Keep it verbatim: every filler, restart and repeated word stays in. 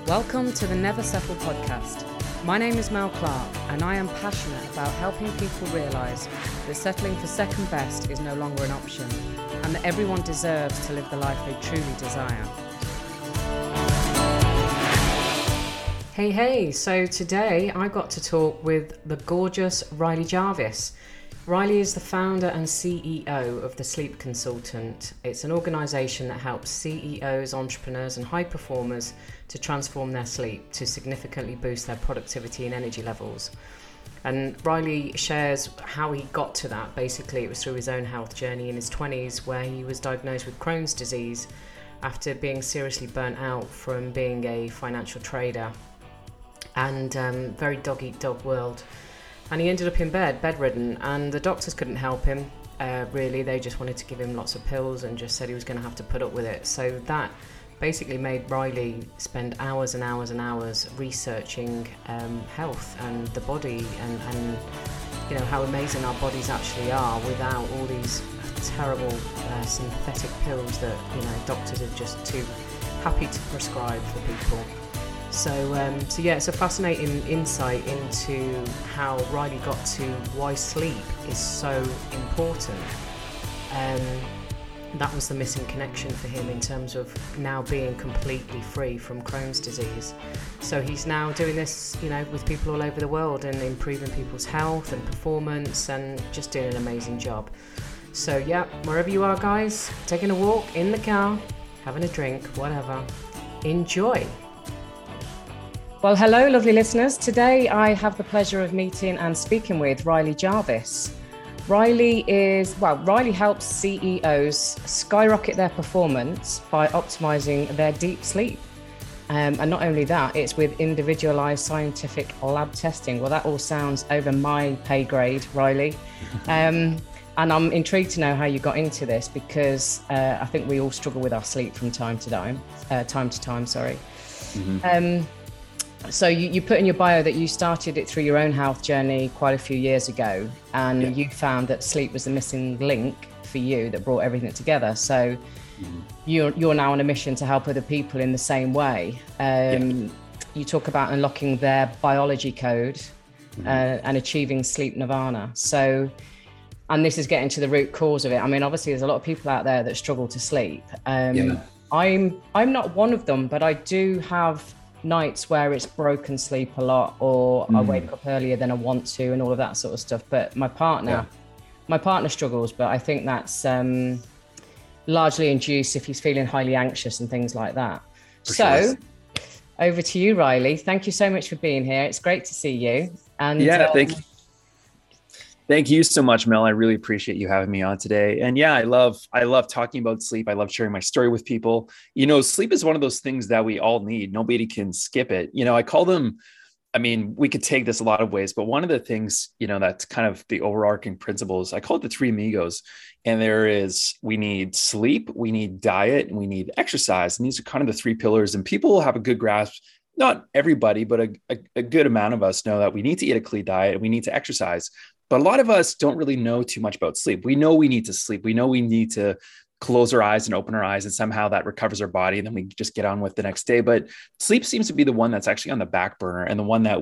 Welcome to the Never Settle podcast. My name is Mel Clark and I am passionate about helping people realise that settling for second best is no longer an option and that everyone deserves to live the life they truly desire. Hey, hey, so today I got to talk with the gorgeous Riley Jarvis. Riley is the founder and C E O of The Sleep Consultant. It's an organisation that helps C E Os, entrepreneurs and high performers to transform their sleep to significantly boost their productivity and energy levels. And Riley shares how he got to that. Basically, it was through his own health journey in his twenties where he was diagnosed with Crohn's disease after being seriously burnt out from being a financial trader and um, very dog-eat-dog world. And he ended up in bed, bedridden, and the doctors couldn't help him, uh, really. They just wanted to give him lots of pills and just said he was going to have to put up with it. So that basically made Riley spend hours and hours and hours researching um, health and the body and, and, you know, how amazing our bodies actually are without all these terrible uh, synthetic pills that, you know, doctors are just too happy to prescribe for people. So, um, so yeah, it's a fascinating insight into how Riley got to why sleep is so important. Um, that was the missing connection for him in terms of now being completely free from Crohn's disease. So he's now doing this, you know, with people all over the world and improving people's health and performance and just doing an amazing job. So yeah, wherever you are, guys, taking a walk, in the car, having a drink, whatever, enjoy. Well, hello, lovely listeners. Today I have the pleasure of meeting and speaking with Riley Jarvis. Riley is, well, Riley helps C E Os skyrocket their performance by optimizing their deep sleep. Um, and not only that, it's with individualized scientific lab testing. Well, that all sounds over my pay grade, Riley. Um, and I'm intrigued to know how you got into this because uh, I think we all struggle with our sleep from time to time, uh, time to time, sorry. Mm-hmm. Um, So you, you put in your bio that you started it through your own health journey quite a few years ago, and yeah. you found that sleep was the missing link for you that brought everything together. So mm-hmm. you're, you're now on a mission to help other people in the same way. Um, yeah. You talk about unlocking their biology code mm-hmm. uh, and achieving sleep nirvana. So, and this is getting to the root cause of it. I mean, obviously there's a lot of people out there that struggle to sleep. Um, yeah. I'm, I'm not one of them, but I do have nights where it's broken sleep a lot, or mm. I wake up earlier than I want to and all of that sort of stuff. But my partner, yeah. my partner struggles, but I think that's um, largely induced if he's feeling highly anxious and things like that. For so sure. Over to you, Riley. Thank you so much for being here. It's great to see you. And yeah, um, thank you. Thank you so much, Mel. I really appreciate you having me on today. And yeah, I love, I love talking about sleep. I love sharing my story with people. You know, sleep is one of those things that we all need. Nobody can skip it. You know, I call them, I mean, we could take this a lot of ways, but one of the things, you know, that's kind of the overarching principles, I call it the three amigos. And there is, we need sleep, we need diet, and we need exercise. And these are kind of the three pillars. And people will have a good grasp. Not everybody, but a, a, a good amount of us know that we need to eat a clean diet and we need to exercise. But a lot of us don't really know too much about sleep. We know we need to sleep. We know we need to close our eyes and open our eyes, and somehow that recovers our body. And then we just get on with the next day. But sleep seems to be the one that's actually on the back burner and the one that